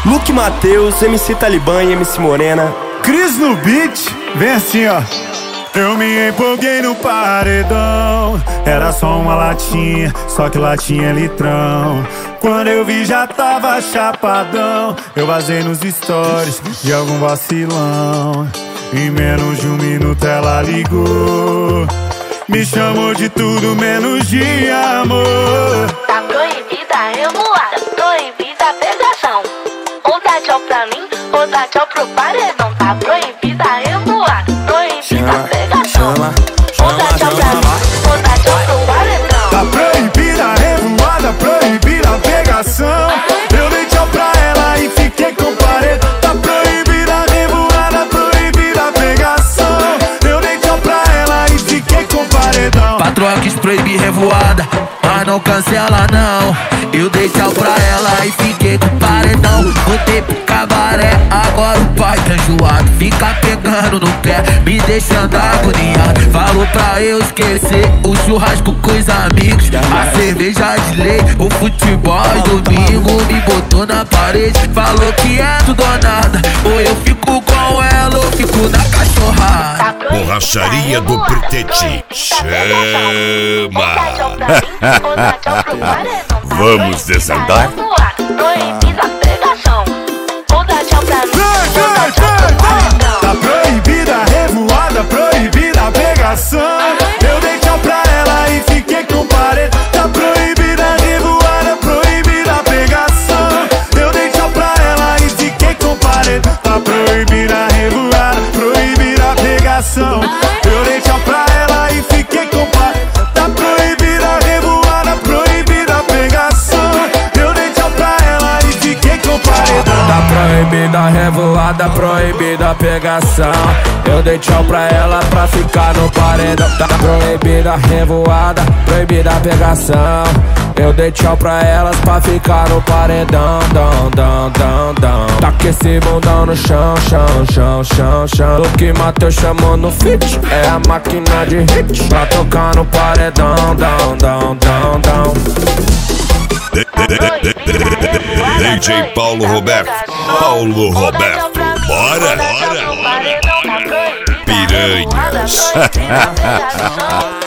Luke Matheus, MC Talibã e MC Morena. Cris no beat, vem assim ó. Eu me empolguei no paredão. Era só uma latinha, só que latinha é litrão. Quando eu vi já tava chapadão. Eu vazei nos stories de algum vacilão. Em menos de um minuto ela ligou. Me chamou de tudo menos de amor. Tá proibida a revoada, proibida a pegação. Ou dá tchau pra mim, ou dá tchau pro paredão. Tá proibida a revoada, proibida a pegação. Ou dá tchau pra mim, ou dá tchau pro paredão. Tá proibida a revoada, proibida a pegação. Eu dei tchau pra ela e fiquei com o paredão. Tá proibida a revoada, proibida a pegação. Eu dei tchau pra ela e fiquei com o paredão. Patroa quis proibir revoada, mas não cancela não. Eu dei tchau pra ela e fiquei com o paredão. Voltei pro cabaré, agora o pai tá enjoado. Fica pegando no pé, me deixando agoniado. Falou pra eu esquecer o churrasco com os amigos, a cerveja de lei, o futebol domingo. Me botou na parede, falou que é tudo ou nada. Ou eu fico com ela, ou fico na cachorrada. Borracharia do Pretete chama. Vamos desandar? Proibida a pegação. Ou dá tchau pra mim, ou dá tchau pro paredão. Tá proibida a revoada, proibida a pegação. Eu dei tchau pra ela e fiquei com o paredão. Tá proibida a revoada, proibida a pegação. Eu dei tchau pra ela e fiquei com o paredão. Tá proibida a revoada, proibida a pegação. Eu dei tchau pra ela e fiquei com o paredão. Tá proibida a revoada, proibida a pegação. Eu dei tchau pra ela e fiquei com o paredão. Tá proibida a revoada, proibida a pegação. Eu dei tchau pra ela pra ficar no paredão. Tá proibida a revoada, proibida a pegação. Eu dei tchau pra elas pra ficar no paredão. Tá com esse bundão no chão, chão. Luke Matheus chamou no feat, é a máquina de hit pra tocar no paredão. DJ Paulo Roberto. Bora! Piranhas.